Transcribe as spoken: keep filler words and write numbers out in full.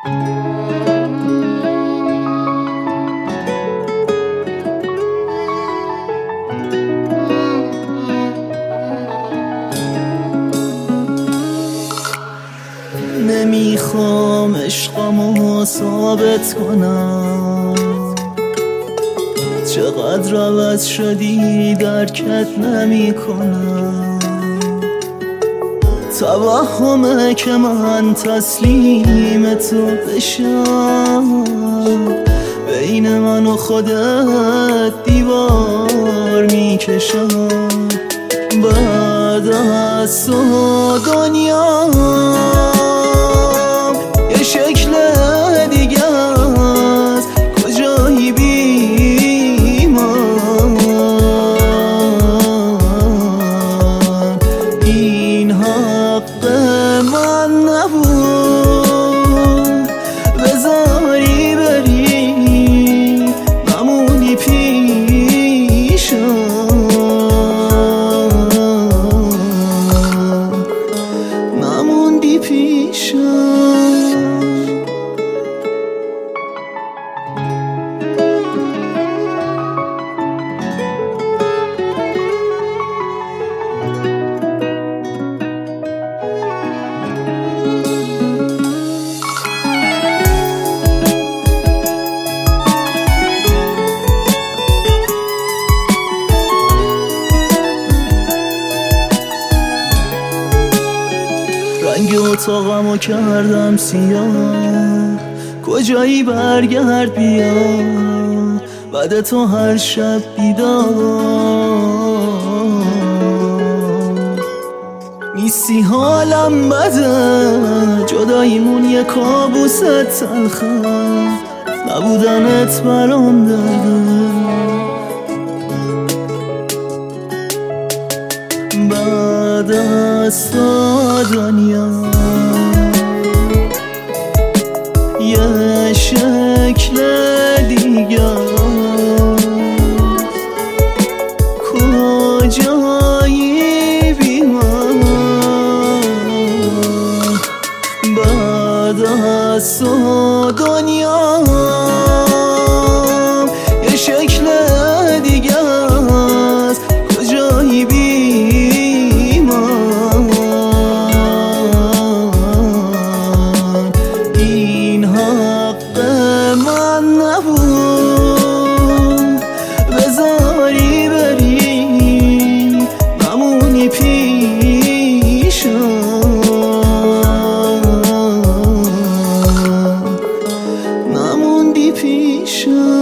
نمیخوام عشقمو ثابت کنم، چقدر عوض شدی درکت نمی کنم. توهمه که من تسلیم تو بشم، بین من و خودت دیوار میکشم. بعد از تو دنیا یه شکل دیگه است، کجایی بی من؟ این حق من نبود بذاری بری، نمونی پیشم، نموندی پیشم. رنگ اتاقمو کردم سیاه، کجایی برگرد بیا، بعد تو هر شب بیدار نیستی. حالم بده، جداییمون یه کابوس تلخه، نبودنت برام درده. بعد از تو دنیا یه شکل دیگه، کجایی بی من؟ بعد از تو دنیا یه شکل دیگه است، کجایی بی من؟ این حق من نبود بذاری بری، نمونی پیشم، نموندی پیشم.